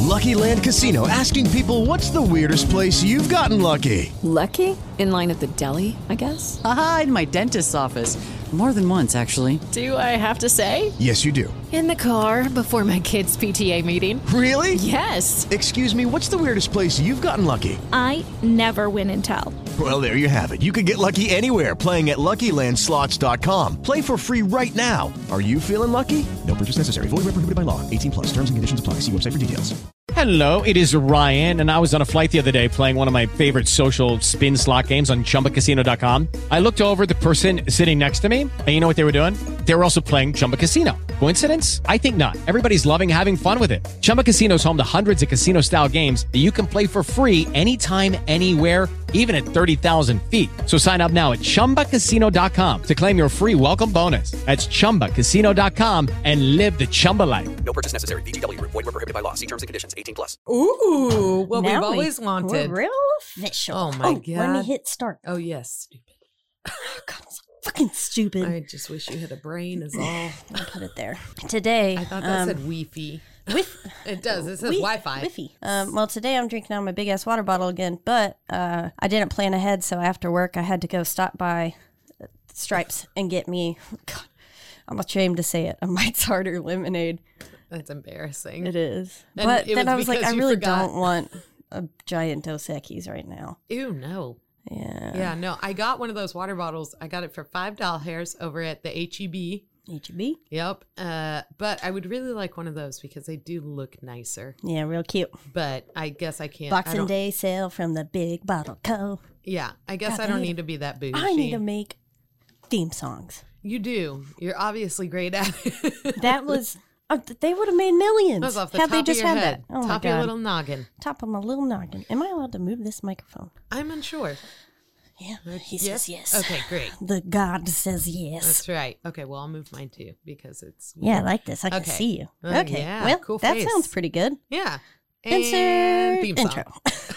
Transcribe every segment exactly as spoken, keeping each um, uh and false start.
Lucky Land Casino, asking people, what's the weirdest place you've gotten lucky? Lucky? In line at the deli, I guess? Aha, in my dentist's office. More than once, actually. Do I have to say? Yes, you do. In the car before my kids' P T A meeting. Really? Yes. Excuse me, what's the weirdest place you've gotten lucky? I never win and tell. Well, there you have it. You can get lucky anywhere, playing at Lucky Land Slots dot com. Play for free right now. Are you feeling lucky? No purchase necessary. Void where prohibited by law. eighteen plus. Terms and conditions apply. See website for details. Hello, it is Ryan, and I was on a flight the other day playing one of my favorite social spin slot games on Chumba Casino dot com. I looked over at the person sitting next to me, and you know what they were doing? They were also playing Chumba Casino. Coincidence? I think not. Everybody's loving having fun with it. Chumba Casino is home to hundreds of casino-style games that you can play for free anytime, anywhere, even at thirty thousand feet. So sign up now at Chumba Casino dot com to claim your free welcome bonus. That's Chumba Casino dot com and live the Chumba life. No purchase necessary. V G W. Void where prohibited by law. See terms and conditions. eighteen plus. Ooh, what Now we've we- always wanted. We're real official. Oh, my Let me God. hit start. Oh, yes, stupid. God, I'm so fucking stupid. I just wish you had a brain is all. I'll put it there. Today, I thought that um, said Wi-Fi. with It does. It says Wi- Wi-Fi. Wi-Fi. Um, well, today I'm drinking out of my big ass water bottle again, but uh, I didn't plan ahead, so after work I had to go stop by Stripes and get me. God, I'm ashamed to say it. A Mike's Harder lemonade. That's embarrassing. It is, And but it then was I was like, because I you really forgot. don't want a giant Dos Equis right now. Ew, no. Yeah. Yeah, no. I got one of those water bottles. I got it for five dollars over at the H E B. H E B. Yep. Uh, but I would really like one of those because they do look nicer. Yeah, real cute. But I guess I can't. I Boxing don't- Day sale from the Big Bottle Co. Yeah, I guess God, I I don't need- need to be that bougie. I need to make theme songs. You do. You're obviously great at it. That was, uh, they would have made millions That was off the had top they just of your had head. that. Oh top my of your god! little noggin. Top of my little noggin. Am I allowed to move this microphone? I'm unsure. Yeah, he Yes? says yes. Okay, great. The God says yes. That's right. Okay, well, I'll move mine too because it's Yeah, I weird. like this. I can Okay. see you. Uh, Okay, yeah, well, cool that face. sounds pretty good. Yeah. Insert And theme song. intro.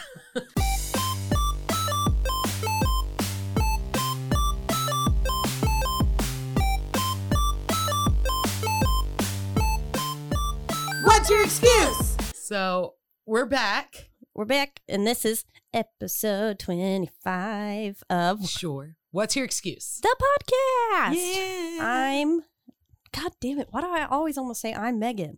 What's your excuse? So we're back. We're back, and this is episode twenty-five of Sure. What's your excuse? the podcast. Yeah. I'm. God damn it! Why do I always almost say I'm Megan?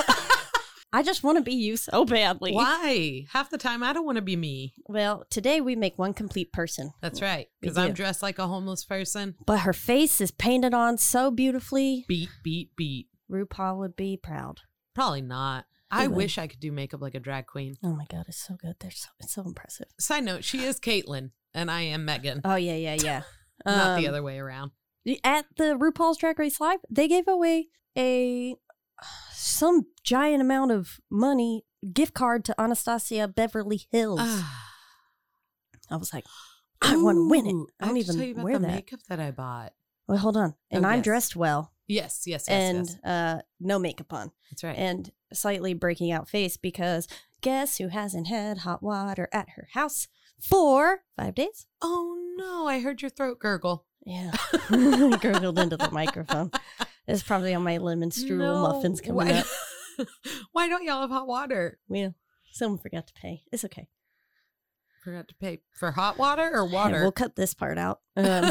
I just want to be you so badly. Why? Half the time I don't want to be me. Well, today we make one complete person. That's right. We Because I'm do. dressed like a homeless person. But her face is painted on so beautifully. Beat, beat, beat. RuPaul would be proud. Probably not. I would. wish I could do makeup like a drag queen. Oh my God, it's so good. They're so it's so impressive. Side note, she is Caitlyn and I am Megan. Oh yeah, yeah, yeah. Not the Um, other way around. At the RuPaul's Drag Race Live, they gave away a some giant amount of money gift card to Anastasia Beverly Hills. Ah. I was like, I want to win it. Ooh, I don't have to even tell you about wear the that. makeup that I bought. Well, hold on. And Oh, I'm yes. dressed well Yes, yes, yes, and yes. uh, no makeup on. That's right. And slightly breaking out face because guess who hasn't had hot water at her house for five days? Oh no, I heard your throat gurgle. Yeah. I gurgled into the microphone. It's probably on my lemon strudel No, muffins coming why- up. Why don't y'all have hot water? Well, someone forgot to pay. It's okay. Forgot to pay for hot water or water? Yeah, we'll cut this part out. Um,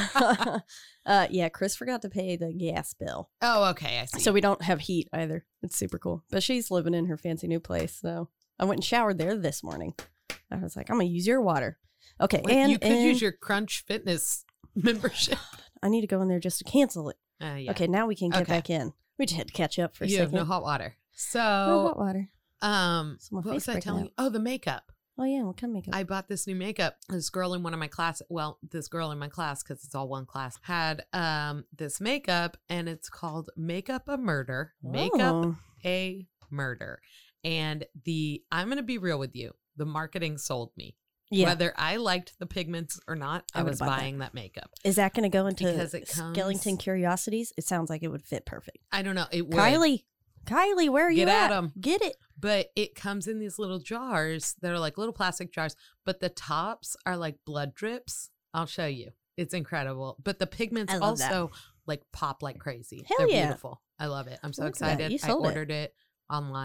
uh, yeah, Chris forgot to pay the gas bill. oh, okay, I see. So we don't have heat either. It's super cool. But she's living in her fancy new place. So I went and showered there this morning. I was like, I'm going to use your water. Okay. Wait, and you could and use your Crunch Fitness membership. I need to go in there just to cancel it. Uh, yeah. Okay, now we can get Okay. back in. We just had to catch up for a You have second. no hot water. So, No hot water. um, So my what face was I breaking telling out. you? Oh, the makeup. Oh, yeah. What kind of makeup? I bought this new makeup. This girl in one of my class, well, this girl in my class, because it's all one class, had um this makeup, and it's called Makeup a Murder. Makeup Oh. a Murder. And the, I'm going to be real with you, the marketing sold me. Yeah. Whether I liked the pigments or not, I I, would've was bought that. buying that. makeup. Is that going to go into Because it comes- Skellington Curiosities? It sounds like it would fit perfect. I don't know. It would. Kylie, Kylie, where are you Get at? at 'em. Get it. But it comes in these little jars that are like little plastic jars, but the tops are like blood drips. I'll show you. It's incredible. But the pigments I love that. also like pop like crazy. Hell They're yeah. beautiful. I love it. I'm so Look at that. excited. You I sold it. ordered it. online.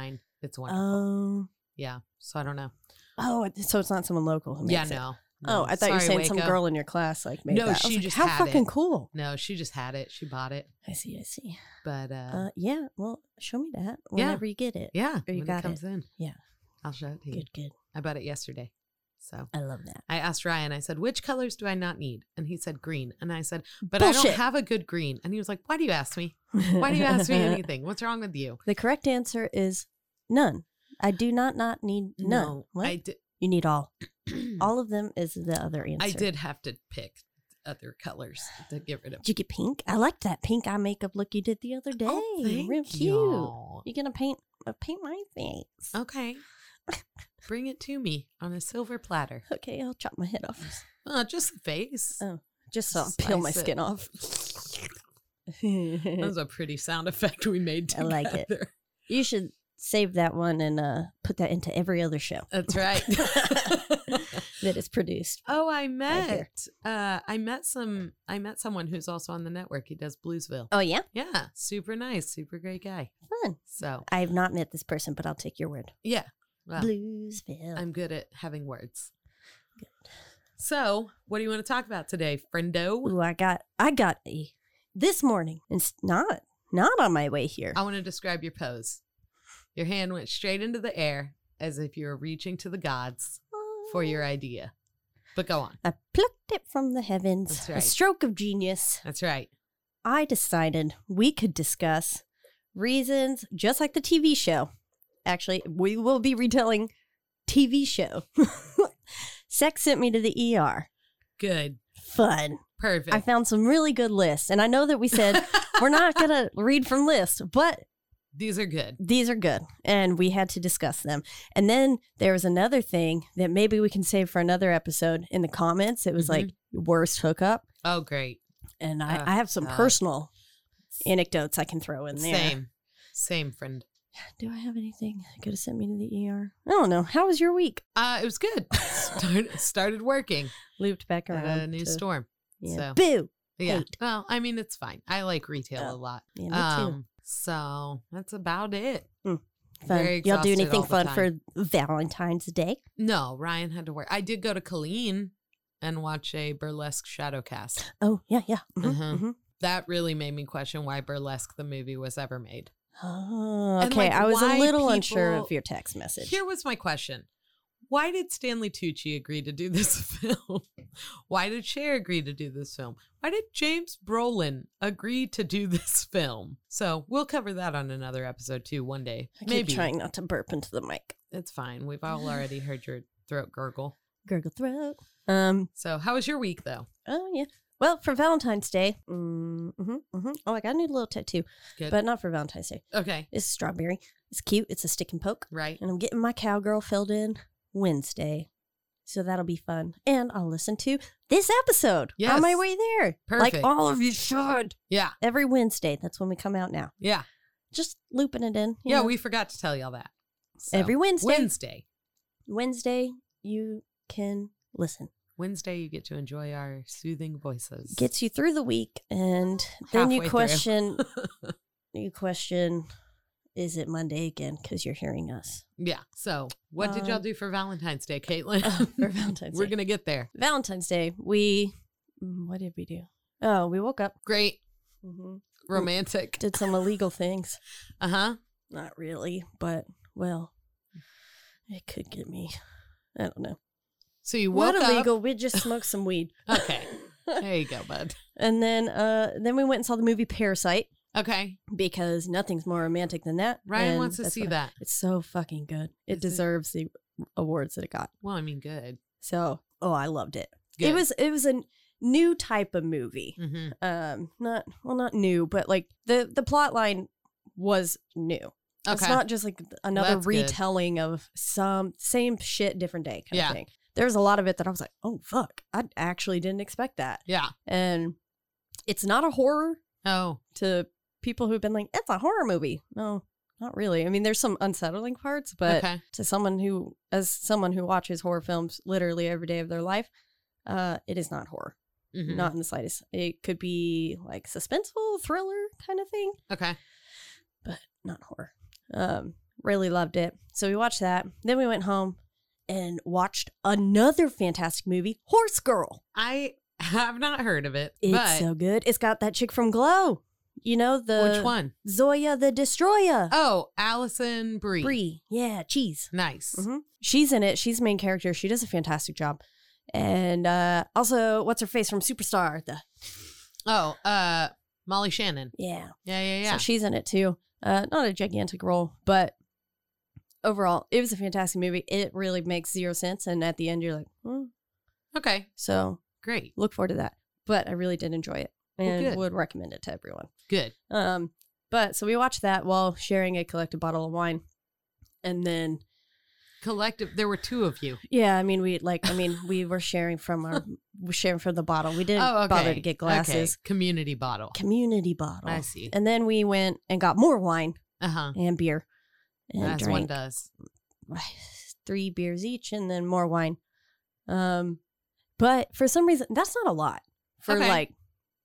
It's wonderful. Um. Yeah. So I don't know. Oh, so it's not someone local who makes Yeah, it. no. Oh, no. I thought you were Sorry, saying some Waco. girl in your class like made No, that. I she was like, just how had fucking it. cool. No, she just had it. She bought it. I see, I see. But uh, Uh, yeah, well, show me that Yeah. whenever you get it. yeah, Or you when got it comes in, Yeah, I'll show it to you. good, good. I bought it yesterday. So I love that. I asked Ryan, I said, which colors do I not need? And he said green. And I said, but I Bullshit. don't have a good green. And he was like, why do you ask me? Why do you ask me anything? What's wrong with you? The correct answer is none. I do not not need none. No, What? I did. You need all. All of them is the other answer. I did have to pick other colors to get rid of. Did you get pink? I liked that pink eye makeup look you did the other day. Oh, thank Real cute. y'all. You're gonna paint uh, paint my face. Okay. Bring it to me on a silver platter. Okay, I'll chop my head off. Uh, just the face. Oh, just so I'll peel my Slice it. skin off. That was a pretty sound effect we made I together. like it. You should save that one and uh, put that into every other show That's right. that is produced. Oh, I here. met. Uh, I met some. I met someone who's also on the network. He does Bluesville. Oh yeah, Yeah, super nice, super great guy. fun. So I have not met this person, but I'll take your word. yeah, well, Bluesville. I'm good at having words. So, what do you want to talk about today, friendo? Ooh, I got I got a this morning. It's not not on my way here. I want to describe your pose. Your hand went straight into the air as if you were reaching to the gods for your idea. But go on. I plucked it from the heavens. That's A right. stroke of genius. That's right. I decided we could discuss reasons, just like the T V show. Actually, we will be retelling T V show. Sex sent me to the E R. Good. Fun. Perfect. I found some really good lists. And I know that we said we're not going to read from lists, but These are good. these are good. And we had to discuss them. And then there was another thing that maybe we can save for another episode in the comments. It was Mhm. like worst hookup. Oh, great. And I, Oh, I have some God. personal anecdotes I can throw in there. Same. Same, friend. Do I have anything that could have sent me to the E R? I don't know. How was your week? Uh, it was good. Started, started working Looped back at around. a new to- store. Yeah. So, Boo. yeah. Hate. Well, I mean, it's fine. I like retail Oh, a lot. Yeah, me too. Um, so that's about it. Fun. very Y'all do exhausted anything all the fun time. for Valentine's Day? No, Ryan had to work. I did go to Colleen and watch a burlesque shadow cast. Oh, yeah, yeah. Mhm, Mhm. mhm. That really made me question why Burlesque the movie was ever made. Oh, And, okay. like, I was a why little unsure people- of your text message. Here was my question. Why did Stanley Tucci agree to do this film? Why did Cher agree to do this film? Why did James Brolin agree to do this film? So we'll cover that on another episode too one day. I keep Maybe. trying not to burp into the mic. It's fine. We've all already heard your throat gurgle. Gurgle throat. Um. So how was your week though? Oh, yeah. Well, for Valentine's Day, mm, hmm hmm oh, I got a new little tattoo, Good. but not for Valentine's Day. Okay. It's strawberry. It's cute. It's a stick and poke. Right. And I'm getting my cowgirl filled in Wednesday. So that'll be fun. And I'll listen to this episode Yes. on my way there. Perfect. Like all of you should. Yeah. Every Wednesday. That's when we come out now. Yeah. Just looping it in. you Yeah, know. we forgot to tell y'all that. So, Every Wednesday. Wednesday. Wednesday, you can listen. Wednesday, you get to enjoy our soothing voices. Gets you through the week. And then Halfway you through. question, you question, is it Monday again? Because you're hearing us. Yeah. So, what did y'all Um, do for Valentine's Day, Caitlin? Oh, for Valentine's We're Day. going to get there. Valentine's Day, we, mm, what did we do? Oh, we woke up. Great. hmm Romantic. Did some illegal things. Uh huh. Not really, but, well, it could get me. I don't know. So, you woke Not up. illegal. We just smoked some weed. Okay. There you go, bud. And then uh, then we went and saw the movie Parasite Okay. because nothing's more romantic than that. Ryan and wants to that's see what- that. It's so fucking good. It Is it? deserves the awards that it got. Well, I mean, good. So, oh, I loved it. Good. It was it was a new type of movie. Mm-hmm. Um, not well, not new, but like the the plot line was new. It's Okay. not just like another That's good. retelling of some same shit, different day kind Yeah. of thing. There was a lot of it that I was like, oh fuck, I actually didn't expect that. Yeah. And it's not a horror Oh. to people who've been like, it's a horror movie. No, not really. I mean, there's some unsettling parts, but Okay. to someone who, as someone who watches horror films literally every day of their life, uh, it is not horror. Mhm. Not in the slightest. It could be like suspenseful, thriller kind of thing, Okay. but not horror. Um, Really loved it. So we watched that. Then we went home and watched another fantastic movie, Horse Girl. I have not heard of it. It's but so good. It's got that chick from Glow. You know, the which one? Zoya the Destroyer. Oh, Allison Brie. Brie. Yeah, cheese. Nice. hmm She's in it. She's the main character. She does a fantastic job. And uh, also, what's her face from Superstar? The Oh, uh, Molly Shannon. Yeah. Yeah, yeah, yeah. So she's in it too. Uh, not a gigantic role, but overall, it was a fantastic movie. It really makes zero sense. And at the end, you're like, hmm. Okay, So great. look forward to that. But I really did enjoy it Well, and good. would recommend it to everyone. Good. Um, but so we watched that while sharing a collective bottle of wine. And then, Collective. There were two of you. yeah, I mean, we like, I mean, we were sharing from our, we're sharing from the bottle. We didn't Oh, okay. bother to get glasses. Okay. Community bottle. Community bottle. I see. And then we went and got more wine Uh huh. and beer. And As one drank does. three beers each and then more wine. Um, but for some reason, that's not a lot for Okay. like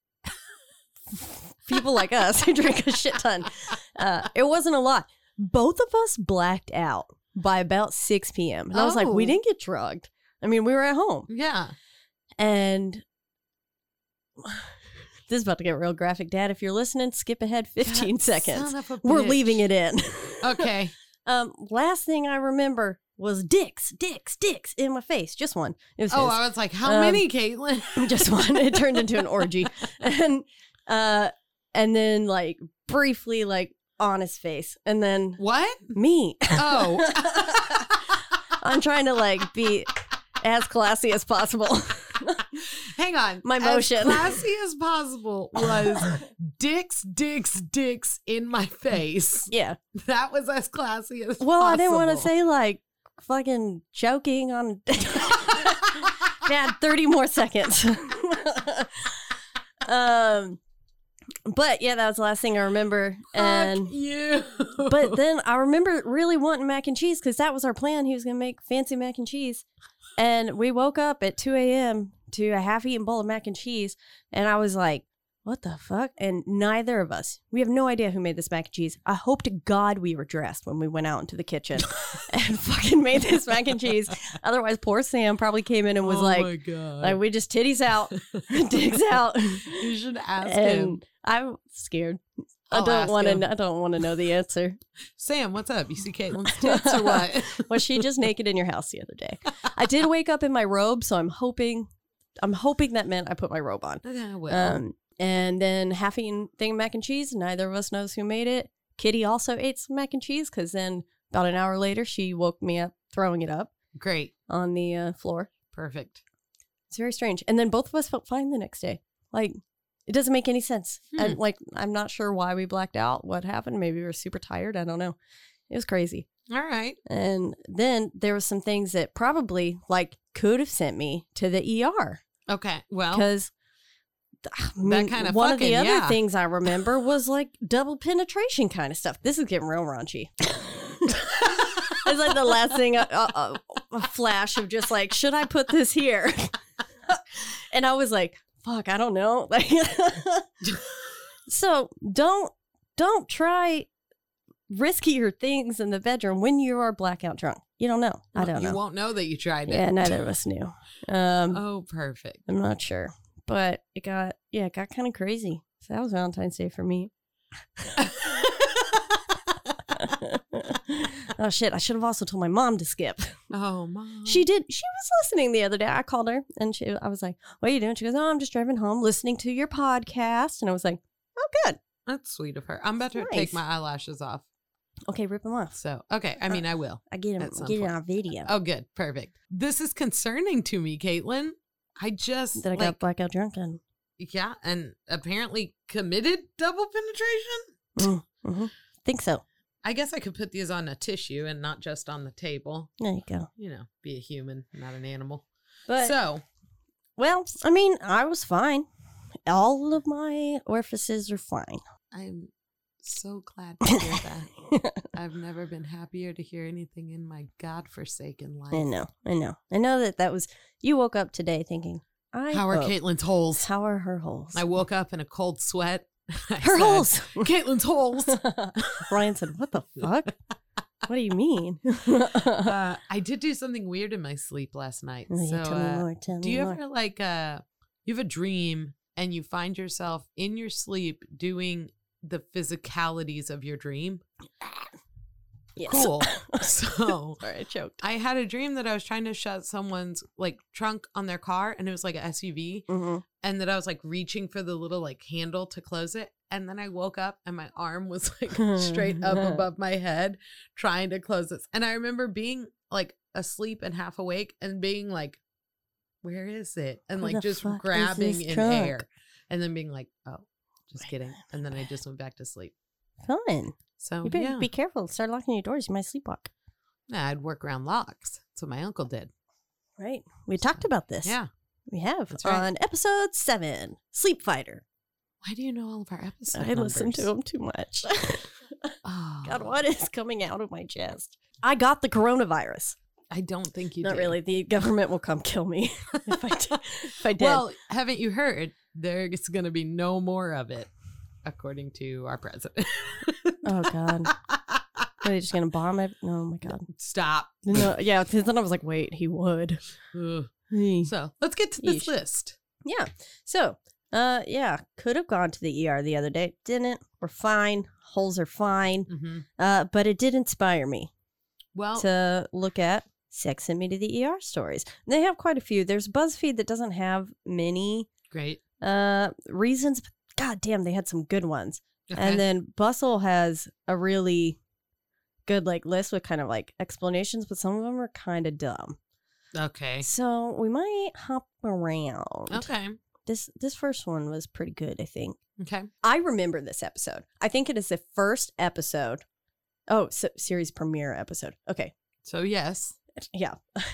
people like us who drink a shit ton. Uh, it wasn't a lot. Both of us blacked out by about six p.m. And I was like, we Oh. didn't get drugged. I mean, we were at home. Yeah. And this is about to get real graphic, Dad. If you're listening, skip ahead fifteen God, seconds. son of a We're bitch. leaving it in. Okay. Um, last thing I remember was dicks, dicks, dicks in my face. Just one. It was Oh, his. I was like, how Um, many, Caitlin? Just one. It turned into an orgy, and uh, and then like briefly like on his face, and then What? me. Oh. I'm trying to like be as classy as possible. Hang on. My motion. As classy as possible was dicks, dicks, dicks in my face. Yeah. That was as classy as Well, possible. I didn't want to say like fucking choking on. Dad, thirty more seconds. um, but yeah, that was the last thing I remember. And Fuck you. but then I remember really wanting mac and cheese because that was our plan. He was gonna make fancy mac and cheese, and we woke up at two a.m. to a half-eaten bowl of mac and cheese, and I was like, what the fuck? And neither of us, we have no idea who made this mac and cheese. I hope to God we were dressed when we went out into the kitchen and fucking made this mac and cheese. Otherwise, poor Sam probably came in and was oh like, my God. like, we just titties out, dicks out. You should ask him. And I'm scared. I I'll don't ask want him. to. I don't want to know the answer. Sam, what's up? You see Caitlin's tits or what? Was she just naked in your house the other day? I did wake up in my robe, so I'm hoping, I'm hoping that meant I put my robe on. Yeah, well. Um, and then half eaten thing of mac and cheese. Neither of us knows who made it. Kitty also ate some mac and cheese because then about an hour later she woke me up throwing it up Great. on the uh, floor. Perfect. It's very strange. And then both of us felt fine the next day. Like it doesn't make any sense. Hmm. And like I'm not sure why we blacked out. What happened? Maybe we were super tired. I don't know. It was crazy. All right. And then there were some things that probably like could have sent me to the E R Okay. Well, because That kind of one of the fucking, other yeah. things I remember was like double penetration kind of stuff. This is getting real raunchy. It's like the last thing, a, a, a flash of just like, should I put this here? And I was like, fuck, I don't know. Like, so don't don't try riskier things in the bedroom when you are blackout drunk. You don't know. I don't you know. won't know that you tried it. Yeah, neither of us knew. Um, Oh, perfect. I'm not sure, but it got yeah, it got kind of crazy. So that was Valentine's Day for me. Oh shit! I should have also told my mom to skip. Oh, Mom. She did. She was listening the other day. I called her and she, I was like, "What are you doing?" She goes, "Oh, I'm just driving home, listening to your podcast." And I was like, "Oh, good. That's sweet of her. I'm about to Nice. take my eyelashes off. Okay, rip them off. So, okay. I mean, I will. I get them. At some Get it point. on video." Oh, good. Perfect. This is concerning to me, Caitlin. I just, That I got like, blackout drunk and yeah, and apparently committed double penetration. mm, hmm think so. I guess I could put these on a tissue and not just on the table. There you go. You know, be a human, not an animal. But so, well, I mean, I was fine. All of my orifices are fine. I'm so glad to hear that. I've never been happier to hear anything in my godforsaken life. I know, I know, I know that that was. You woke up today thinking, I How are hope- Caitlin's holes? How are her holes? I woke up in a cold sweat. I her said, holes. Caitlin's holes. Ryan said, "What the fuck?" What do you mean? uh, I did do something weird in my sleep last night. Oh, yeah, so, tell me uh, more, tell do me you more. ever like uh, you have a dream and you find yourself in your sleep doing the physicalities of your dream? Yes. Cool. So Sorry, I choked. I had a dream that I was trying to shut someone's like trunk on their car, and it was like an S U V, Mm-hmm. and that I was like reaching for the little like handle to close it, and then I woke up and my arm was like straight up above my head trying to close this, and I remember being like asleep and half awake and being like, "Where is it?" and Where like the just fuck is grabbing this in trunk? air, and then being like, "Oh, just kidding," and then I just went back to sleep. Fun. So You better yeah, be careful. Start locking your doors. You might sleepwalk. Nah, I'd work around locks. That's what my uncle did. Right. We talked about this. Yeah. We have That's right. on episode seven, Sleep Fighter. Why do you know all of our episodes? I listen to them too much. Oh, God, what is coming out of my chest? I got the coronavirus. I don't think you Not did. really. The government will come kill me if I, d- if I did. Well, haven't you heard? There's going to be no more of it, according to our president. Oh, God. Are they just going to bomb it? Oh, my God. Stop. No, yeah, 'cause then I was like, wait, he would. Ugh. Hey. So let's get to this Yeesh. list. Yeah. So, uh, yeah, could have gone to the E R the other day. Didn't. We're fine. Holes are fine. Mm-hmm. Uh, but it did inspire me Well, to look at Sex Sent Me to the E R stories. And they have quite a few. There's BuzzFeed that doesn't have many great. uh reasons, but god damn, they had some good ones. Okay. And then Bustle has a really good like list with kind of like explanations, but some of them are kind of dumb. Okay. So we might hop around. Okay. This this first one was pretty good, I think. Okay. I remember this episode. I think it is the first episode. Oh, so, series premiere episode. Okay. So yes. Yeah.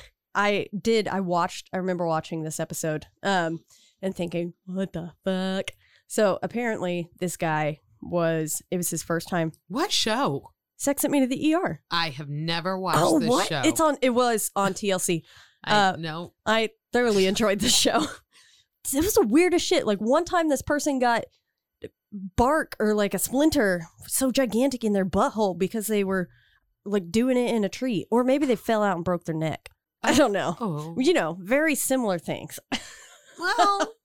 I did. I watched, I remember watching this episode um, and thinking, what the fuck? So apparently this guy was, it was his first time. What show? Sex Sent Me to the E R. I have never watched Oh, this what? show. It's on, it was on T L C. I, uh, no. I thoroughly enjoyed the show. It was the weirdest shit. Like one time this person got bark or like a splinter so gigantic in their butthole because they were like doing it in a tree. Or maybe they fell out and broke their neck. I don't know. Oh. You know, very similar things. Well.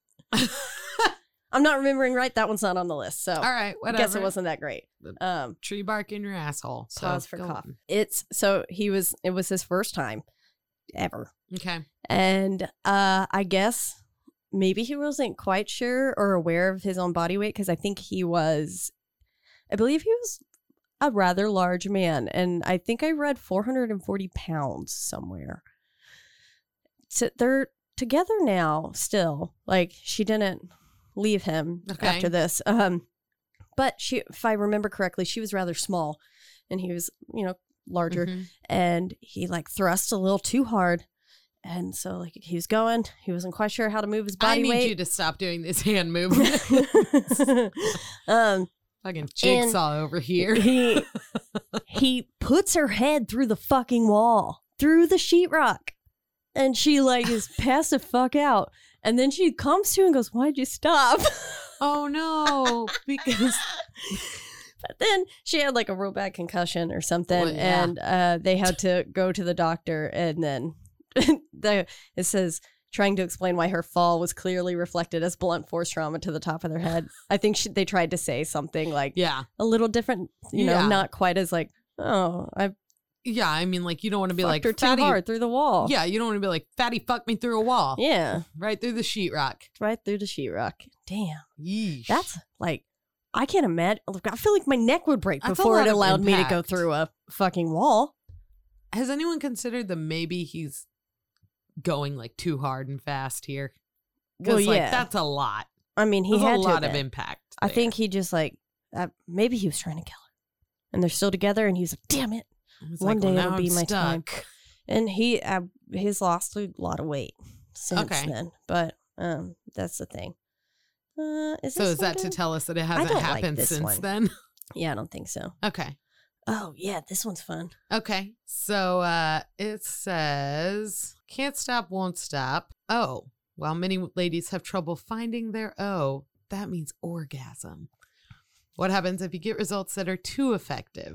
I'm not remembering right. That one's not on the list. So All right. I Whatever. guess it wasn't that great. Um, Tree bark in your asshole. So pause for go cough. on. It's so he was, it was his first time ever. Okay. And uh, I guess maybe he wasn't quite sure or aware of his own body weight because I think he was, I believe he was a rather large man. And I think I read four hundred forty pounds somewhere. So they're together now still. Like she didn't leave him Okay. after this. Um, but she, if I remember correctly, she was rather small and he was, you know, larger. Mhm. And he like thrust a little too hard. And so like he was going, he wasn't quite sure how to move his body I need weight. you to stop doing this hand movement. um, Fucking jigsaw over here. he he puts her head through the fucking wall, through the sheetrock. And she like is passed the fuck out. And then she comes to and goes, "Why'd you stop?" Oh no, because But then she had like a real bad concussion or something, Well, yeah. and uh, they had to go to the doctor. And then the it says trying to explain why her fall was clearly reflected as blunt force trauma to the top of their head. I think she, they tried to say something like yeah, a little different, you know, Yeah. not quite as like, oh, I yeah. I mean, like you don't want to be fucked like her too fatty. hard through the wall. Yeah, you don't want to be like fatty. Fuck me through a wall. yeah, Right through the sheetrock. right through the sheetrock. Damn, Yeesh. that's like. I can't imagine. I feel like my neck would break That's a before lot it of allowed me to go impact. through a fucking wall. Has anyone considered that maybe he's going like too hard and fast here? Well, Because like yeah. that's a lot. I mean, he There's had a to lot have of been. impact. I there. think he just like uh, maybe he was trying to kill her, and they're still together. And he was like, "Damn it!" It's one like, day well, it'll now be I'm my time. stuck. And he uh, he's lost a lot of weight since Okay. then. But um, that's the thing. Uh, is So this is that one to good? tell us that it I hasn't don't like happened this since one. then? Yeah, I don't think so. Okay. Oh yeah, this one's fun. Okay. So uh it says can't stop, won't stop. Oh, while many ladies have trouble finding their O, that means orgasm. What happens if you get results that are too effective?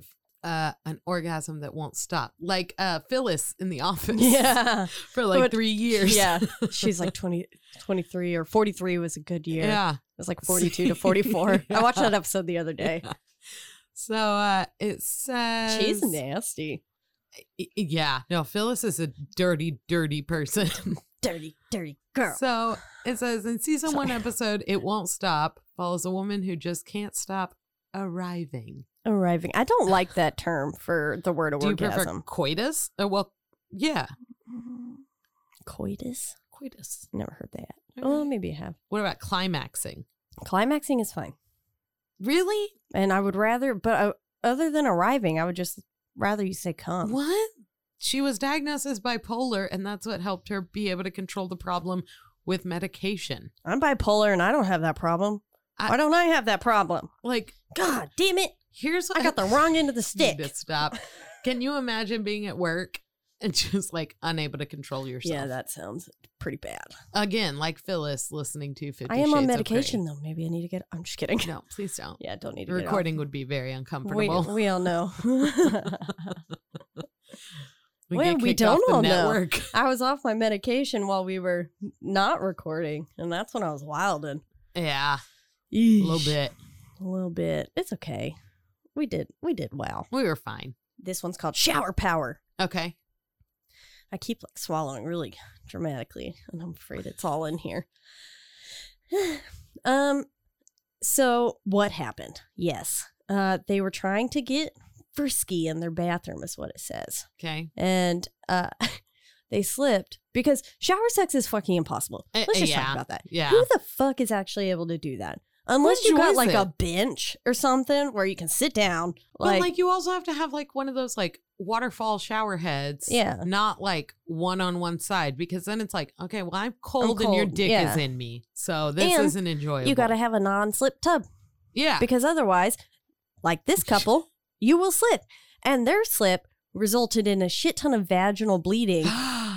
uh, an orgasm that won't stop. Like uh, Phyllis in The Office. Yeah. For like But- three years. Yeah. She's like twenty, twenty-three or forty-three was a good year. Yeah. It was like forty-two to forty-four. I watched that episode the other day. Yeah. So uh, it says... She's nasty. Y- Yeah. No, Phyllis is a dirty, dirty person. Dirty, dirty girl. So it says in season one episode, It Won't Stop, follows a woman who just can't stop arriving. Arriving. I don't like that term for the word Do you prefer orgasm. coitus? Uh, well, yeah. Coitus? Coitus. Never heard that. All Oh, right. maybe I have. What about climaxing? Climaxing is fine. Really? And I would rather, but uh, other than arriving, I would just rather you say come. What? She was diagnosed as bipolar, and that's what helped her be able to control the problem with medication. I'm bipolar and I don't have that problem. I- Why don't I have that problem? Like, God damn it. here's what I got the wrong end of the stick. Need to stop. Can you imagine being at work and just like unable to control yourself? Yeah, that sounds pretty bad. Again, like Phyllis listening to Fifty I am Shades on of medication Grey. though. Maybe I need to get. I'm just kidding. No, please don't. Yeah, don't need The to get recording would be very off. uncomfortable. We, we all know. We well, get we kicked don't off the all network. know. I was off my medication while we were not recording, and that's when I was wilding. Yeah, a little bit. A little bit. It's okay. We did. We did well. We were fine. This one's called Shower Power. Okay. I keep like swallowing really dramatically, and I'm afraid it's all in here. um, so what happened? Yes, uh, they were trying to get frisky in their bathroom, is what it says, Okay. and uh, they slipped because shower sex is fucking impossible. Uh, Let's just yeah. talk about that. Yeah. Who the fuck is actually able to do that? Unless Who you got enjoys like it? a bench or something where you can sit down. But Like, like you also have to have like one of those like waterfall shower heads. Yeah. Not like one on one side, because then it's like, okay, well, I'm cold, and your cold, dick yeah. is in me. So this And isn't enjoyable. you got to have a non-slip tub. Yeah. Because otherwise, like this couple, you will slip. And their slip resulted in a shit ton of vaginal bleeding.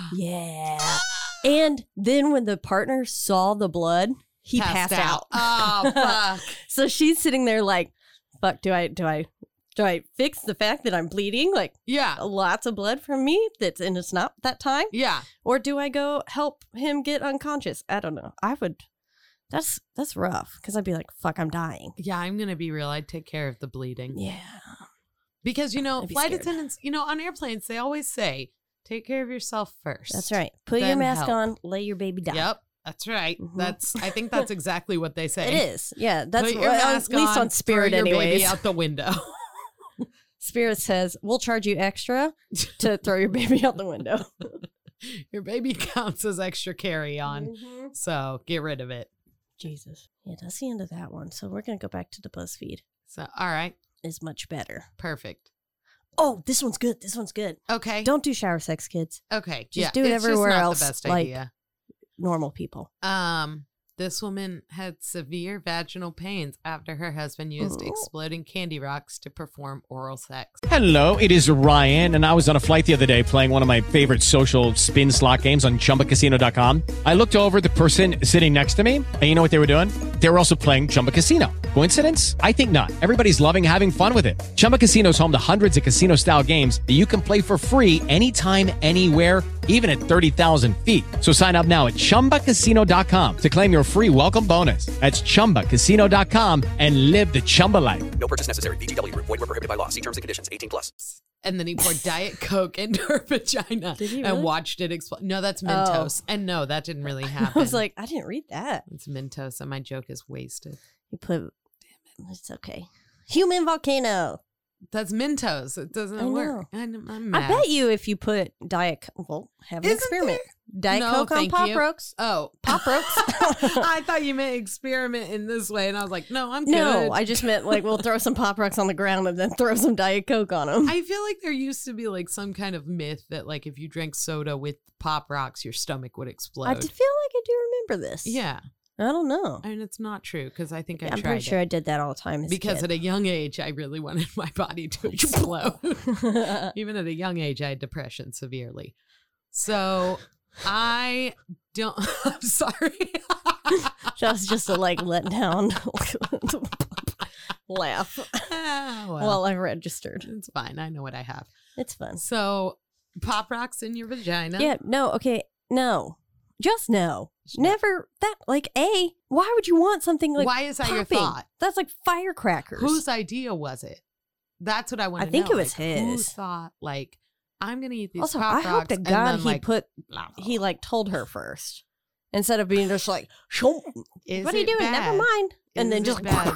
Yeah. And then when the partner saw the blood, he passed, out. Oh, fuck. So she's sitting there like, fuck, do I do I do I fix the fact that I'm bleeding? Like Yeah. lots of blood from me that's in his snot that time? Yeah. Or do I go help him get unconscious? I don't know. I would that's that's rough because I'd be like, fuck, I'm dying. Yeah. I'm going to be real. I'd take care of the bleeding. Yeah. Because, you know, I'd be flight scared. attendants, you know, on airplanes, they always say, take care of yourself first. That's right. Put your Then mask help. on, lay your baby down. Yep. That's right. Mhm. That's, I think that's exactly what they say. It is. Yeah, that's Put your well, mask at least on, on Spirit throw your anyways. baby out the window. Spirit says, "We'll charge you extra to throw your baby out the window." Your baby counts as extra carry on. Mhm. So get rid of it. Jesus. Yeah, that's the end of that one. So we're going to go back to the BuzzFeed. So, all right. Is much better. Perfect. Oh, this one's good. This one's good. Okay. Don't do shower sex, kids. Okay. Just yeah, do it it's everywhere just not else, the best like- idea. Normal people. Um, this woman had severe vaginal pains after her husband used Oh. exploding candy rocks to perform oral sex. Hello, it is Ryan, and I was on a flight the other day playing one of my favorite social spin slot games on Chumba Casino dot com. I looked over at the person sitting next to me, and you know what they were doing? They were also playing Chumba Casino. Coincidence? I think not. Everybody's loving having fun with it. Chumba Casino is home to hundreds of casino-style games that you can play for free anytime, anywhere, even at thirty thousand feet. So sign up now at Chumba Casino dot com to claim your free welcome bonus. That's Chumba Casino dot com and live the Chumba life. No purchase necessary. V G W. Void were prohibited by law. See terms and conditions. eighteen plus. And then he poured Diet Coke into her vagina Did he and really? watched it explode. No, that's Mentos. And no, that didn't really happen. I was like, I didn't read that. it's Mentos, and my joke is wasted. You put, damn it. It's okay. Human volcano. That's Mentos. It doesn't I know. work. I'm, I'm I mad. bet you if you put Diet, well, have an Isn't experiment. Diet No, Coke on thank Pop you. Rocks. Oh, Pop Rocks. I thought you meant experiment in this way, and I was like, no, I'm good. No, I just meant like we'll throw some Pop Rocks on the ground and then throw some Diet Coke on them. I feel like there used to be like some kind of myth that like if you drank soda with Pop Rocks, your stomach would explode. I d- feel like I do remember this. Yeah, I don't know. I mean it's not true because I think I I'm tried pretty sure it. I did that all the time as Because a at a young age, I really wanted my body to explode. kid. Even at a young age, I had depression severely. So I don't. I'm sorry. That was just a like let down. laugh Ah, well, while I registered. it's fine. I know what I have. It's fun. So, pop rocks in your vagina. Yeah, no, okay, no. Just no. Just no. Never that like A, why would you want something like Why is that your popping? thought? That's like firecrackers. Whose idea was it? That's what I want I to know. think it was like, Who his. thought, like, I'm going to eat these Also, pop I hope rocks to and God then, he like, put blah, blah, he blah. like told her first. Instead of being just like, "Shoom, Is what are you it doing? Never bad? mind. And Is then it just bad?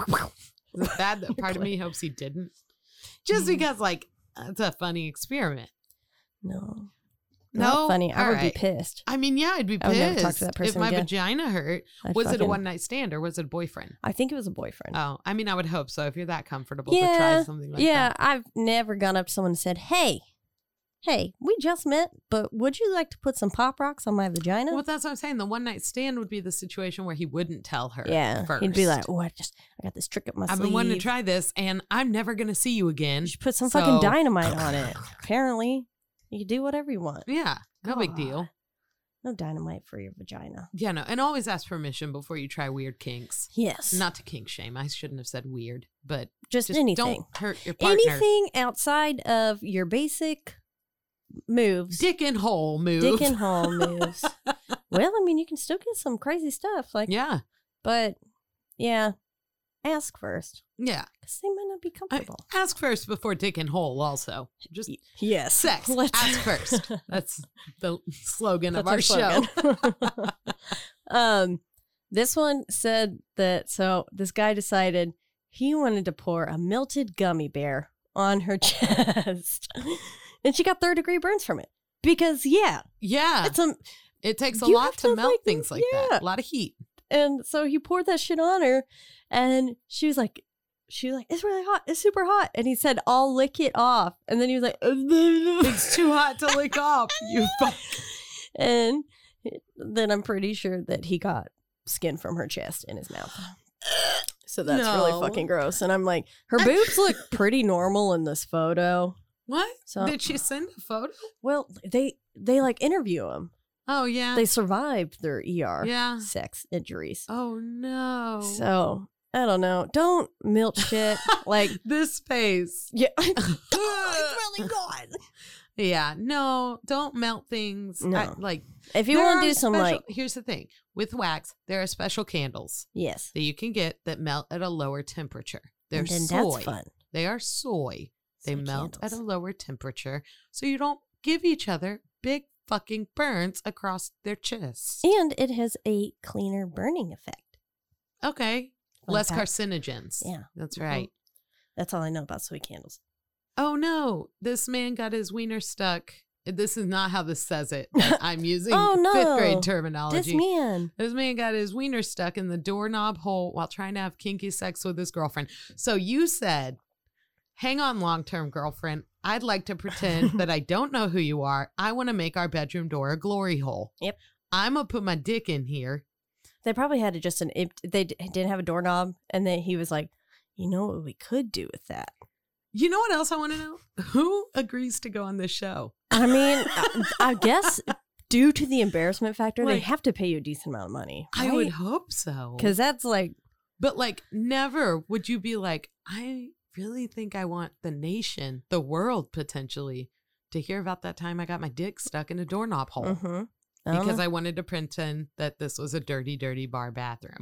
Is it bad that part of me hopes he didn't? Just because, like, it's a funny experiment. No. No? Not funny. I All would right. be pissed. I mean, yeah, I'd be I would never pissed talk to that if person my again. vagina hurt. I'd was it a fucking- one night stand or was it a boyfriend? I think it was a boyfriend. Oh, I mean, I would hope so if you're that comfortable to yeah. try something like yeah, that. I've never gone up to someone and said, "Hey, hey, we just met, but would you like to put some pop rocks on my vagina?" Well, that's what I'm saying. The one night stand would be the situation where he wouldn't tell her. yeah. first. He'd be like, "Oh, I just I got this trick up my I've sleeve. been wanting to try this, and I'm never going to see you again. You should put some So- fucking dynamite on it." Apparently, you can do whatever you want. Yeah, no big God. deal. No dynamite for your vagina. Yeah, no, and always ask permission before you try weird kinks. Yes. Not to kink shame. I shouldn't have said weird, but just, just anything. don't hurt your partner. Anything outside of your basic moves. Dick and hole move. Dick and hole moves. Well, I mean, you can still get some crazy stuff. Like, Yeah, but yeah, ask first yeah. because they might not be I, comfortable. ask first before dick and hole. Also, just Yes. sex. Let's- Ask first. That's the slogan of our, That's show. slogan. um, this one said that so this guy decided he wanted to pour a melted gummy bear on her chest, and she got third degree burns from it. Because yeah, Yeah, it's a it takes a you lot have to, to, melt like, things like yeah. that. A lot of heat. and so he poured that shit on her, and she was like. She was like, it's really hot. It's super hot. And he said, I'll lick it off. And then he was like, It's too hot to lick off. You fuck. And then I'm pretty sure that he got skin from her chest in his mouth. So that's No. really fucking gross. And I'm like, her boobs look pretty normal in this photo. What? So- Did she send a photo? Well, they they like interview him. Oh yeah. They survived their E R Yeah. sex injuries. Oh no. So I don't know. Don't milk shit. Like, this face. yeah. It's really good. Yeah. No, don't melt things. No. I- like If you there want to are do some, special- like, here's the thing. With wax, there are special candles yes. that you can get that melt at a lower temperature. They're And then soy. that's fun. They are soy. They Soy melt at a candles. lower temperature so you don't give each other big fucking burns across their chests. And it has a cleaner burning effect. Okay. Fun Less fact. carcinogens. Yeah. That's Mhm. right. That's all I know about soy candles. Oh no, this man got his wiener stuck. This is not how this says it. but I'm using Oh, no. fifth grade terminology. This man. This man got his wiener stuck in the doorknob hole while trying to have kinky sex with his girlfriend. So you said, hang on, long-term girlfriend. I'd like to pretend that I don't know who you are. I want to make our bedroom door a glory hole. Yep. I'm going to put my dick in here. They probably had just an, if they d- didn't have a doorknob. And then he was like, you know what we could do with that? You know what else I want to know? Who agrees to go on this show? I mean, I, I guess due to the embarrassment factor, they Like, have to pay you a decent amount of money. I would hope so. Because that's like, But like, never would you be like, I really think I want the nation, the world potentially, to hear about that time I got my dick stuck in a doorknob hole mm-hmm. I don't because know. I wanted to pretend that this was a dirty, dirty bar bathroom.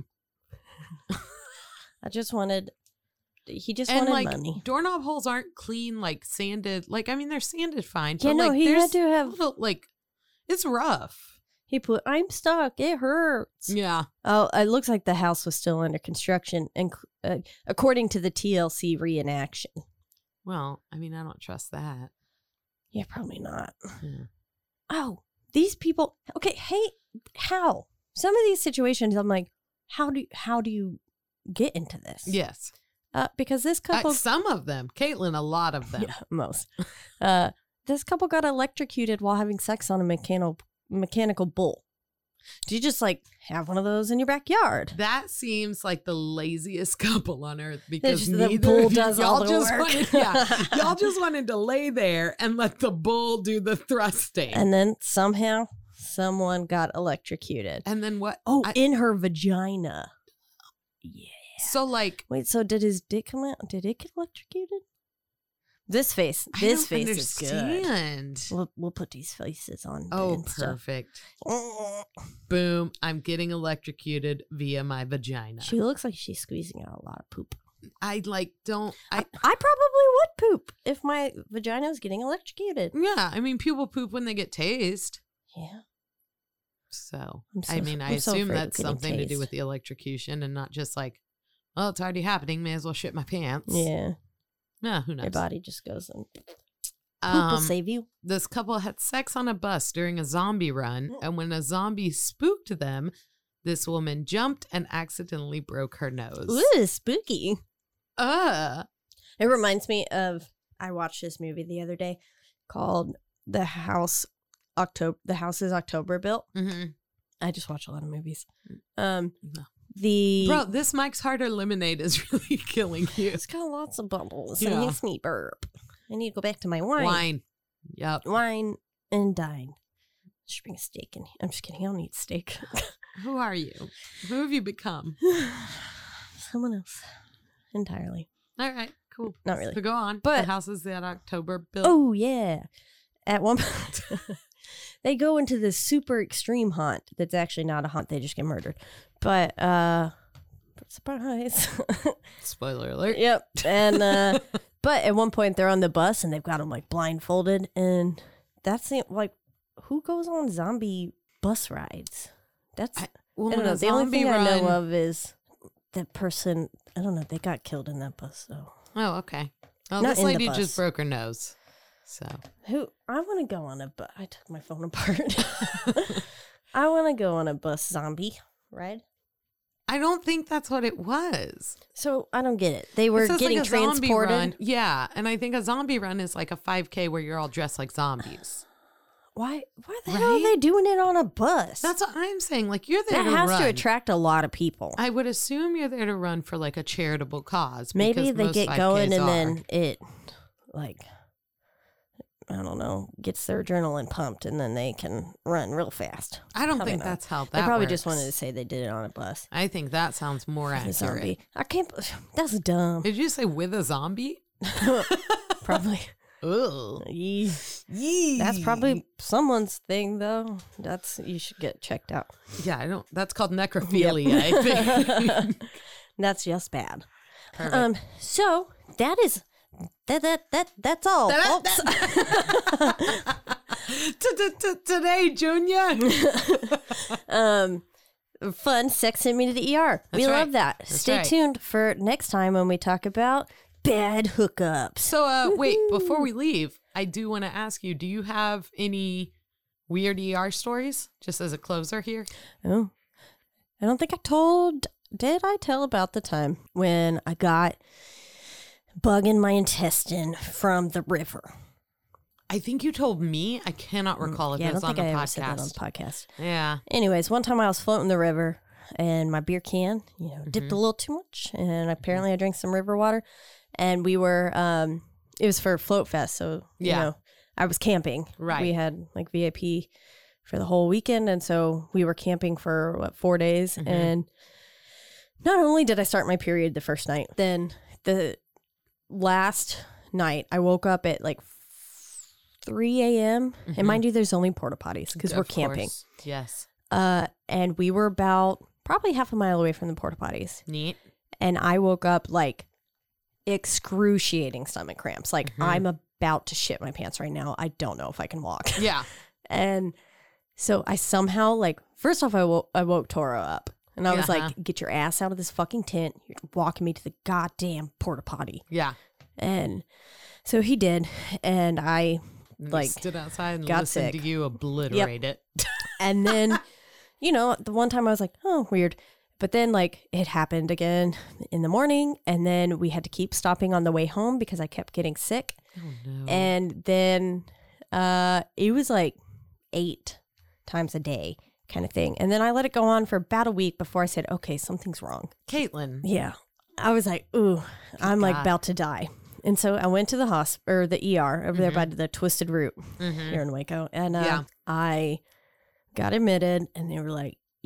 I just wanted, he just And wanted like, money. doorknob holes aren't clean, like sanded. Like, I mean, they're sanded fine. Yeah, but no, like, he had there's to have- little, like, it's rough. He put, I'm stuck. It hurts. Yeah. Oh, it looks like the house was still under construction, and uh, according to the T L C reenaction. Well, I mean, I don't trust that. Yeah, probably not. Yeah. Oh, these people. Okay, hey, how? Some of these situations, I'm like, how do how do you get into this? Yes. uh, because this couple, Uh, some of them. Caitlin, a lot of them. yeah, most. Uh, this couple got electrocuted while having sex on a mechanical mechanical bull. Do you just like have one of those in your backyard? That seems like the laziest couple on earth because just the neither bull of you- does all y'all the just work. Wanted, yeah, y'all just wanted to lay there and let the bull do the thrusting. And, And then somehow someone got electrocuted. then what? Oh, I- in her vagina. Yeah. So, like, Wait, so did his dick come out? Did it get electrocuted? This face, I this don't face is good. understand. We'll, we'll put these faces on. Oh, and stuff. perfect. Boom. I'm getting electrocuted via my vagina. She looks like she's squeezing out a lot of poop. I, like, don't. I, I, I probably would poop if my vagina was getting electrocuted. yeah, I mean, people poop when they get tased. Yeah. So, I'm so- I mean, I I'm so assume afraid of that's getting something to do tased. with the electrocution and not just like, well, it's already happening. May as well shit my pants. Yeah. Yeah, who knows? Your body just goes and poop Um, will save you. This couple had sex on a bus during a zombie run, and when a zombie spooked them, this woman jumped and accidentally broke her nose. Ooh, spooky. Uh, It reminds me of, I watched this movie the other day called The House October. The House is October Built. mm-hmm. I just watch a lot of movies. Um, No. the Bro, this Mike's Harder lemonade is really killing you. it's got lots of bubbles. Yeah. It makes me burp. I need to go back to my wine. Wine. Yep. Wine and dine. Just bring a steak in. I'm just kidding. I don't eat steak. Who are you? Who have you become? Someone else. Entirely. All right, cool. Not really. So go on. But- the house is that October built. Oh, yeah. At one point, they go into this super extreme haunt that's actually not a haunt. They just get murdered. But, uh, surprise. Spoiler alert. Yep. And, uh, but at one point they're on the bus and they've got them like blindfolded. And that's the, like, who goes on zombie bus rides? That's, I, I, well, don't when know. a The only zombie thing run, I know of is that person, I don't know, they got killed in that bus, though. Oh, okay. Oh, Not this in the lady bus. just broke her nose. So Who I want to go on a bus. I took my phone apart. I want to go on a bus zombie ride. I don't think that's what it was. So I don't get it. They were It says getting like a zombie transported. run. Yeah, and I think a zombie run is like a five K where you're all dressed like zombies. Why? Why the hell are Right? they doing it on a bus? That's what I'm saying. Like you're there that to has run. to attract a lot of people. I would assume you're there to run for like a charitable cause. Maybe because they most get five Ks going and are. then it, like, I don't know, gets their adrenaline pumped and then they can run real fast. I don't Probably think not. that's how that They probably works. just wanted to say they did it on a bus. I think that sounds more The accurate. zombie. I can't. That's dumb. Did you say with a zombie? Probably. Ugh. Yee. That's probably someone's thing, though. That's you should get checked out. Yeah, I don't. That's called necrophilia. I think. That's just bad. Perfect. Um. So that is that that that that's all, That- folks. Today, Junior. um. Fun sex sent me to the E R. we That's right. love that. That's Stay right. tuned for next time when we talk about bad hookups. So, uh, wait, before we leave, I do want to ask you, do you have any weird E R stories just as a closer here? Oh, I don't think I told. Did I tell about the time when I got bug in my intestine from the river? I think you told me. I cannot recall if Yeah, I it was don't on think the I ever said that on podcast. the podcast. Yeah. Anyways, one time I was floating the river and my beer can, you know, dipped Mm-hmm. a little too much, and apparently I drank some river water. And we were, um, it was for Float Fest, so you Yeah. know, I was camping. Right. We had like V I P for the whole weekend, and so we were camping for what four days. Mhm. And not only did I start my period the first night, then the last night I woke up at like three a.m. Mhm. And mind you, there's only porta potties because we're Of camping. course. Yes. Uh, and we were about probably half a mile away from the porta potties. Neat. And I woke up like excruciating stomach cramps. Like Mhm. I'm about to shit my pants right now. I don't know if I can walk. Yeah. And so I somehow like, first off, I woke, I woke Toro up. And I was Uh-huh. like, get your ass out of this fucking tent. You're walking me to the goddamn porta potty. Yeah. And so he did. And I, And like, you stood outside and got listened sick. to you obliterate it. and then, you know, the one time I was like, oh, weird. But then, like, it happened again in the morning. And then we had to keep stopping on the way home because I kept getting sick. Oh, no. And then uh, it was like eight times a day kind of thing. And then I let it go on for about a week before I said, okay, something's wrong. Caitlin. Yeah. I was like, ooh, I'm like God. about to die. And so I went to the hospital or the E R over there by Mhm. the Twisted Root Mhm. here in Waco. And uh, Yeah. I got admitted and they were like,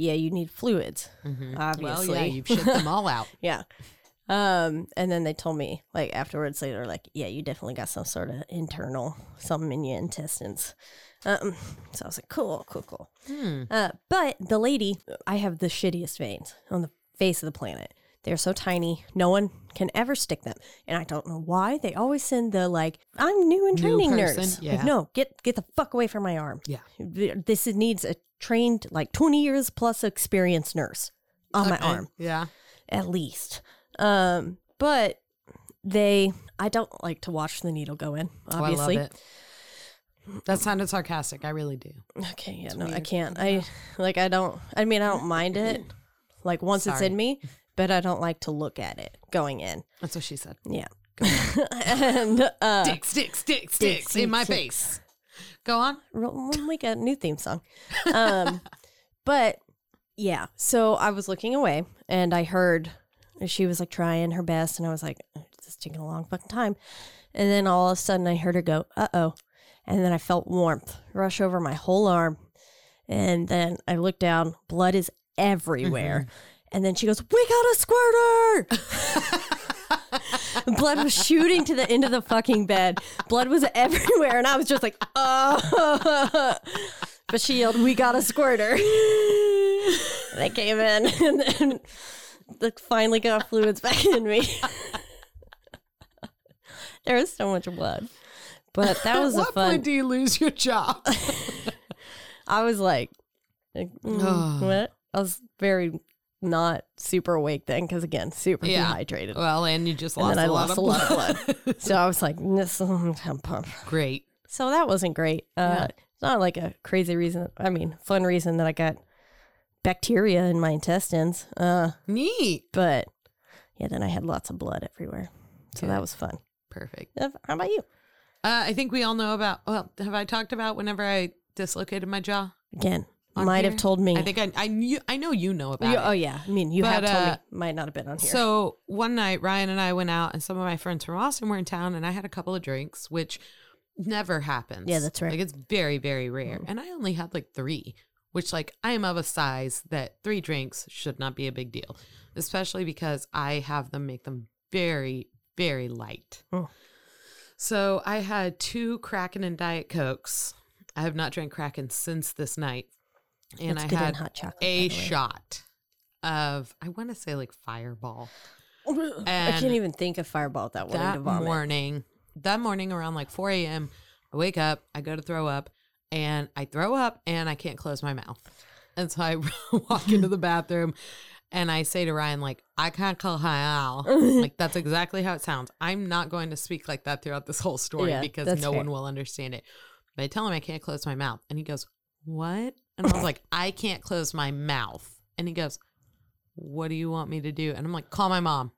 yeah, you need fluids, Mm-hmm. obviously. Well, yeah, you've shit them all out. Yeah. Um, and then they told me, like, afterwards, they were like, yeah, you definitely got some sort of internal, something in your intestines. Um, so I was like, cool, cool, cool. Hmm. Uh, but the lady, I have the shittiest veins on the face of the planet. They're so tiny, no one can ever stick them. And I don't know why. They always send the, like, I'm new in New training person, nurse. yeah. Like, no, get get the fuck away from my arm. Yeah. This is, needs a trained, like, twenty years plus experienced nurse on my Okay. arm, Yeah. at least. Um, but they, I don't like to watch the needle go in, obviously. Oh, I love it. That sounded sarcastic. I really do. Okay, yeah, It's no, I weird. can't. I, like, I don't, I mean, I don't mind it, like, once it's Sorry. in me, but I don't like to look at it going in. That's what she said. Yeah. and, uh, Stick, stick, stick, sticks in my stick. face. Go on. we'll make a new theme song. Um, but yeah, so I was looking away and I heard she was like trying her best, and I was like, this is taking a long fucking time. And then all of a sudden I heard her go, uh oh. And then I felt warmth rush over my whole arm. And then I looked down, blood is everywhere. And then she goes, we got a squirter. Blood was shooting to the end of the fucking bed. Blood was everywhere. And I was just like, oh. But she yelled, we got a squirter. They came in and then like, finally got fluids back in me. There was so much blood. But that was At a what fun. point do you lose your job? I was like, like, mm, what? I was very not super awake then because, again, super Yeah. dehydrated. Well, and you just and lost then I a lot lost of a lot blood. of blood. So I was like, this, so Great. that wasn't great. Uh, Yeah. It's not like a crazy reason. I mean, fun reason that I got bacteria in my intestines. Uh, Neat. but yeah, then I had lots of blood everywhere. So Good. that was fun. Perfect. Uh, How about you? Uh, I think we all know about, well, have I talked about whenever I dislocated my jaw? Again, on might here? have told me. I think I, I knew, I know you know about You- it. oh, yeah. I mean, you have But, told uh, me. Might not have been on here. So one night, Ryan and I went out, and some of my friends from Austin were in town, and I had a couple of drinks, which never happens. Yeah, that's right. Like, it's very, very rare. And I only had like three, which, like, I am of a size that three drinks should not be a big deal, especially because I have them make them very, very light. Oh. So I had two Kraken and Diet Cokes. I have not drank Kraken since this night. And It's I good in had hot chocolate, a by the way. shot of, I want to say like Fireball. I And can't even think of Fireball without wanting to that vomit. morning, that morning around like four a.m., I wake up, I go to throw up, and I throw up and I can't close my mouth. And so I walk into the bathroom and I say to Ryan, like, I can't call Hayal. Like, that's exactly how it sounds. I'm not going to speak like that throughout this whole story Yeah, because that's no fair. one will understand it. But I tell him I can't close my mouth. And he goes, what? And I was like, I can't close my mouth. And he goes, what do you want me to do? And I'm like, call my mom.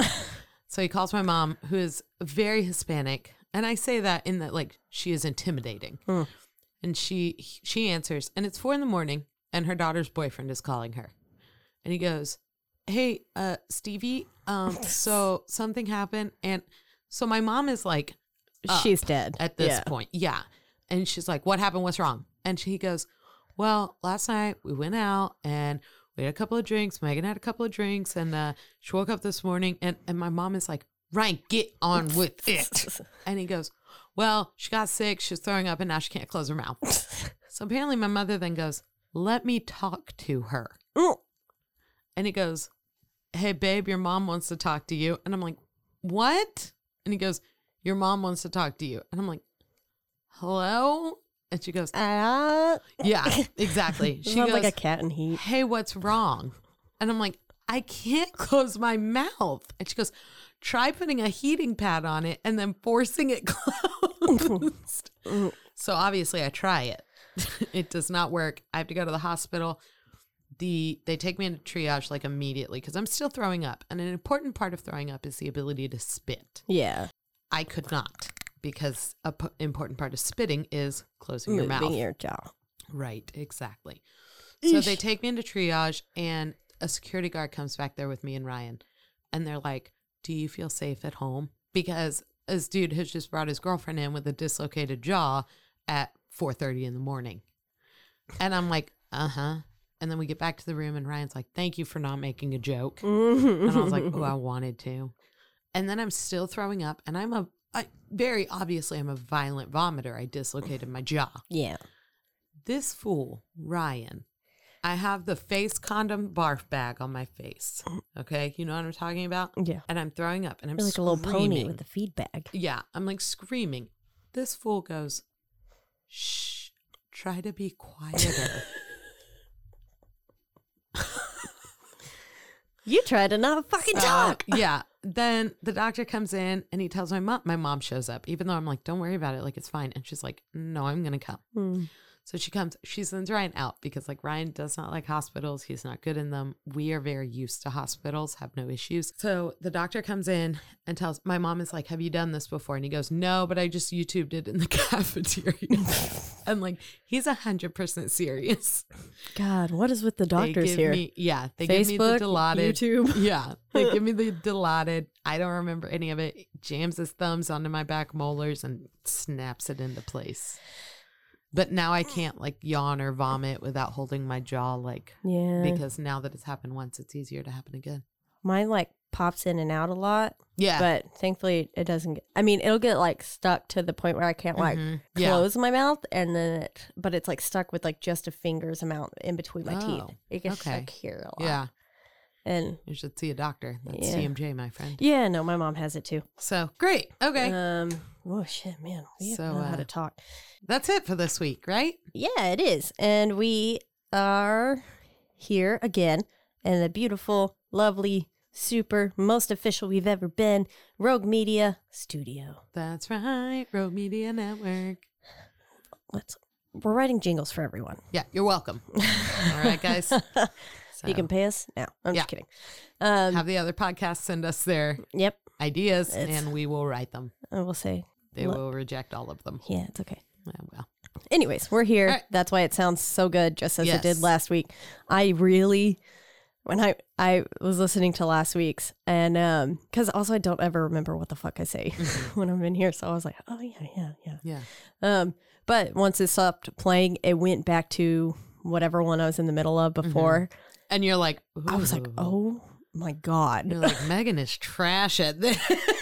So he calls my mom, who is very Hispanic. And I say that in that, like, she is intimidating. Hmm. And she she answers, and it's four in the morning, and her daughter's boyfriend is calling her. And he goes, hey, uh, Stevie, um, so something happened. And so my mom is like, up She's dead. at this Yeah. point. Yeah. And she's like, what happened? What's wrong? And she goes, well, last night we went out and we had a couple of drinks. Megan had a couple of drinks, and uh, she woke up this morning, and, and my mom is like, Ryan, get on with it. And he goes, well, she got sick. She's throwing up, and now she can't close her mouth. So apparently my mother then goes, let me talk to her. Mm. And he goes, hey, babe, your mom wants to talk to you. And I'm like, what? And he goes, your mom wants to talk to you. And I'm like, hello? And she goes, Uh, yeah, exactly. She sounds goes, like a cat in heat. hey, what's wrong? And I'm like, I can't close my mouth. And she goes, try putting a heating pad on it and then forcing it closed. So obviously I try it. It does not work. I have to go to the hospital. The they take me into triage like immediately because I'm still throwing up. And an important part of throwing up is the ability to spit. Yeah. I could not because an p- important part of spitting is closing your Moving mouth. your jaw. Right, exactly. So they take me into triage, and a security guard comes back there with me and Ryan, and they're like, do you feel safe at home? Because this dude has just brought his girlfriend in with a dislocated jaw at four thirty in the morning. And I'm like, uh-huh. And then we get back to the room and Ryan's like, thank you for not making a joke. And I was like, oh, I wanted to. And then I'm still throwing up. And I'm a, I, very obviously, I'm a violent vomiter. I dislocated my jaw. Yeah. This fool, Ryan, I have the face condom barf bag on my face. Okay. You know what I'm talking about? Yeah. And I'm throwing up and I'm You're like screaming. a little pony with a feed bag. Yeah. I'm like screaming. This fool goes, shh, try to be quieter. You try to not fucking So, talk. Yeah. Then the doctor comes in and he tells my mom, my mom shows up, even though I'm like, don't worry about it. Like, it's fine. And she's like, no, I'm going to come. Hmm. So she comes, she sends Ryan out because like Ryan does not like hospitals. He's not good in them. We are very used to hospitals, have no issues. So the doctor comes in and tells, my mom is like, have you done this before? And he goes, no, but I just YouTubed it in the cafeteria. And like, he's a hundred percent serious. God, what is with the They doctors give here? Me, yeah. They give me Facebook, the Dilaudid. YouTube. Yeah. They give me the Dilaudid. I don't remember any of it. Jams his thumbs onto my back molars and snaps it into place. But now I can't like yawn or vomit without holding my jaw, like, Yeah. because now that it's happened once, it's easier to happen again. Mine like pops in and out a lot. Yeah. But thankfully it doesn't get, I mean, it'll get like stuck to the point where I can't like Mhm. Yeah. close my mouth and then it, but it's like stuck with like just a finger's amount in between my teeth. Oh, It gets okay. stuck here a lot. Yeah. And You should see a doctor. That's Yeah. T M J, my friend. yeah, no, my mom has it too. So great. Okay. Um, oh shit, man. We So, don't know how uh, to talk. That's it for this week, right? Yeah, it is. And we are here again in the beautiful, lovely, super, most official we've ever been, Rogue Media Studio. That's right. Rogue Media Network. Let's we're writing jingles for everyone. Yeah, you're welcome. All right, guys. So, You can pay us? No, I'm Yeah. just kidding. Um, have the other podcasts send us their yep. ideas It's- and we will write them. I will say, They Look. will reject all of them. yeah, it's okay. Yeah, well. Anyways, we're here. All right. That's why it sounds so good, just as it did Yes. last week. I really, when I I was listening to last week's, and um, because also I don't ever remember what the fuck I say when I'm in here, so I was like, oh yeah, yeah, yeah. Yeah. Um, but once it stopped playing, it went back to whatever one I was in the middle of before. And you're like, I was like, "Ooh." oh my god, You're like, Megan is trash at this.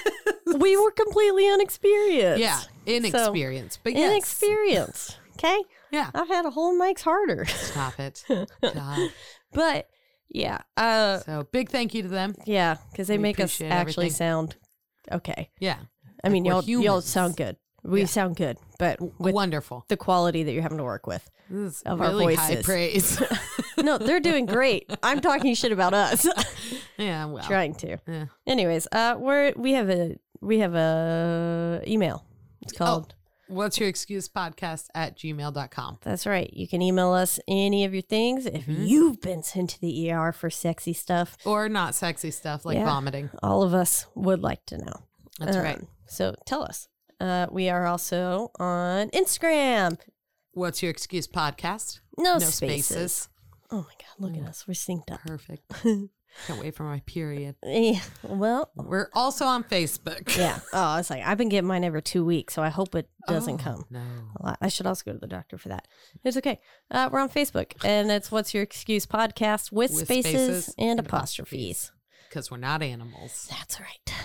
we were completely inexperienced. Yeah, inexperienced. but yes. Inexperienced. Okay. Yeah. I've had a whole mic's harder. Stop it. God. But yeah, uh, So big thank you to them. yeah, because they We make us appreciate actually everything. sound okay. Yeah. I mean, we're y'all y'all humans. sound good. We Yeah. sound good, but with Wonderful. the quality that you're having to work with. This is of our really high voices. praise. No, they're doing great. I'm talking shit about us. Yeah, well. Trying to. Yeah. Anyways, uh, we're we have a we have a email. It's called. What's your excuse podcast at gmail dot com. That's right. You can email us any of your things if Mm-hmm. you've been sent to the E R for sexy stuff. Or not sexy stuff like Yeah. vomiting. All of us would like to know. That's Um, right. So tell us. Uh, we are also on Instagram. What's your excuse podcast? No, No spaces. spaces. Oh my god! Look at us. We're synced up. Perfect. Can't wait for my period. Yeah. Well. We're also on Facebook. Yeah. Oh, it's like I've been getting mine every two weeks, so I hope it doesn't Oh, come. No. A lot. I should also go to the doctor for that. It's okay. Uh, we're on Facebook, and it's What's Your Excuse podcast with, With spaces, spaces and, and apostrophes. Because we're not animals. That's right.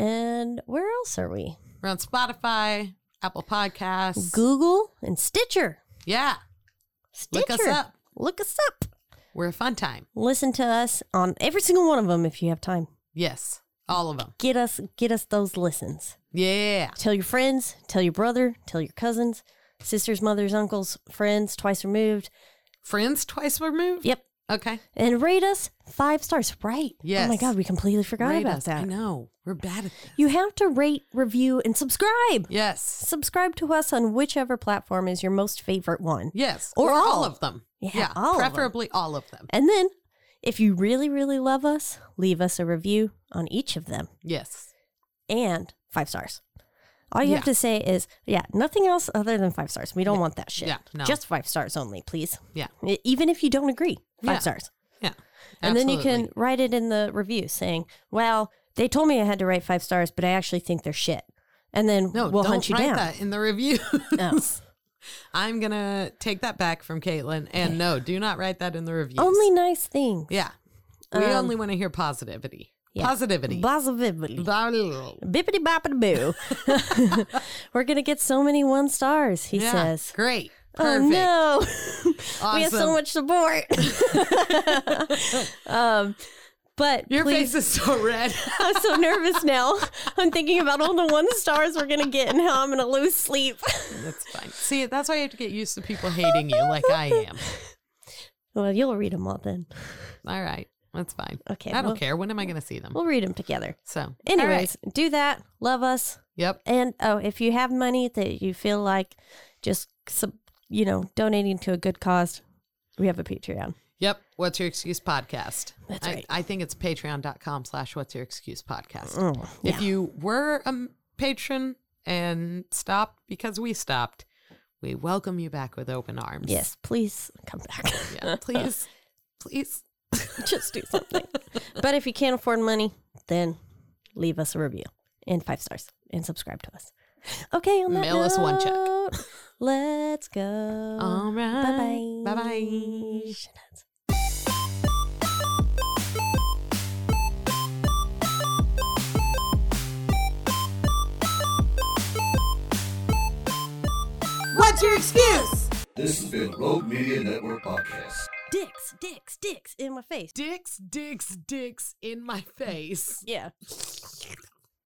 And where else are we? We're on Spotify, Apple Podcasts. Google and Stitcher. Yeah. Stitcher. Look us up. Look us up. We're a fun time. Listen to us on every single one of them if you have time. Yes. All of them. Get us, get us those listens. Yeah. Tell your friends. Tell your brother. Tell your cousins, sisters, mothers, uncles, friends, twice removed. Friends twice removed? Yep. Okay. And rate us five stars. Right. Oh my Yes. God, we completely forgot Rate about us. that. I know. We're bad at this. You have to rate, review, and subscribe. Yes. Subscribe to us on whichever platform is your most favorite one. Yes. Or all. all of them. Yeah, all of them. preferably all of them. And then, if you really, really love us, leave us a review on each of them Yes. and five stars. All you Yeah. have to say is, yeah, nothing else other than five stars. We don't want that shit. Yeah, no. Just five stars only, please. Yeah. E- Even if you don't agree, five Yeah. stars. Yeah. And then you can Absolutely. write it in the review saying, well, they told me I had to write five stars, but I actually think they're shit. And then No, we'll don't hunt you write down. that in the review. Oh. I'm going to take that back from Caitlin. And no, do not write that in the reviews. Only nice things. Yeah. We Um, only want to hear positivity. Yeah. Positivity. Positivity. Blah. Bippity boppity boo. We're going to get so many one stars, he Yeah, says. Great. Oh, Perfect. no. We have so Awesome. much support. um, but Your please, face is so red. I'm so nervous now. I'm thinking about all the one stars we're going to get and how I'm going to lose sleep. That's fine. See, that's why you have to get used to people hating you like I am. Well, you'll read them all then. All right. That's fine. Okay, I don't well- care. When am I going to see them? We'll read them together. So, Anyways, all right. do that. Love us. Yep. And oh, if you have money that you feel like just, sub- you know, donating to a good cause, we have a Patreon. Yep. What's Your Excuse podcast? That's I, right. I think it's patreon.com slash What's Your Excuse podcast. Oh, If yeah. you were a m- patron and stopped because we stopped, we welcome you back with open arms. Yes, please come back. Yeah. Please. Please. Just do something. But if you can't afford money, then leave us a review and five stars and subscribe to us. Okay, on that Mail us one check. note, let's go. All right. Bye-bye. Bye-bye. Shitheads. What's your excuse? This has been Rogue Media Network Podcast. Dicks, dicks, dicks in my face. Dicks, dicks, dicks in my face. Yeah.